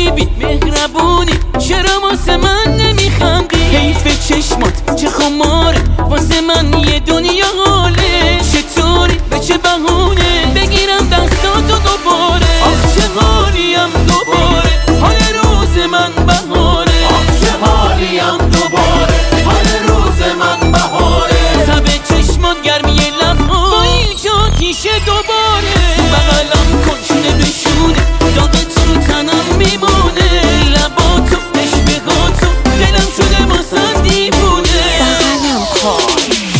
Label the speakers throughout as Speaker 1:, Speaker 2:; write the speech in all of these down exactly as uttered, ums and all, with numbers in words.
Speaker 1: نجیبی مهربونی، چرا واسه من نمیخندی؟ حیف چشمات چه خماره، واسه من یه دنیا حاله. چطوری به چه بهونه بگیرم دستاتو دوباره؟ آخ چه حالیم دوباره، حال روز من بهاره.
Speaker 2: آخ چه حالیم دوباره، حال روز من بهاره.
Speaker 1: تب چشمات گرمی لبها با اینجا تیشه دوباره. بغلم کن شونه بشونه، داغت رو تنم میمونه. لباتو نشبهاتو دلم شده واسه دیوونه.
Speaker 3: بغلم کن.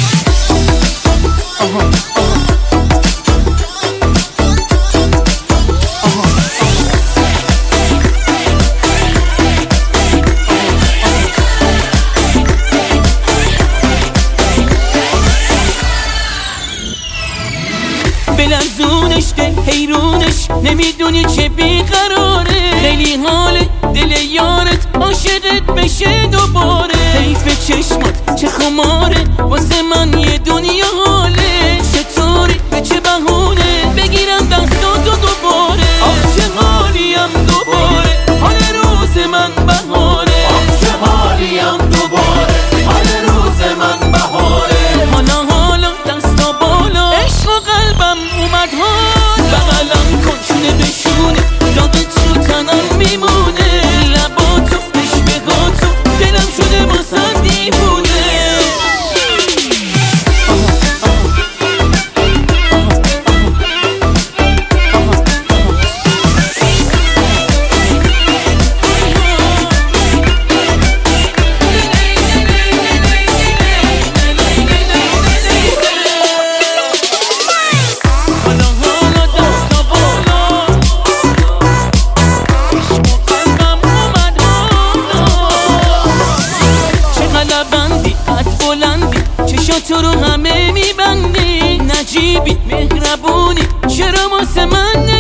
Speaker 1: بلرزونش دل حیرونش، نمیدونی چه بیقراره. خیلی حاله دل یارت عاشقت بشه دوباره. حیف چشمات چه خماره، واسه من یه دنیا حاله. چطوری به چه بهونه بگیرم دستاتو دوباره؟ آخ چه حالیم دوباره، حال روز من بهاره.
Speaker 2: آخ چه حالیم دوباره، حال روز من بهاره.
Speaker 1: حالا حالا دستا بالا، عشق و قلبم اومد حالا. بغلم کن شونه بشونه، داغت رو تنم میمونه. لباتو نشبهاتو دلم شده واسه دیوونه. تو رو همه میبندی، نجیبی مهربونی، چرا واسه من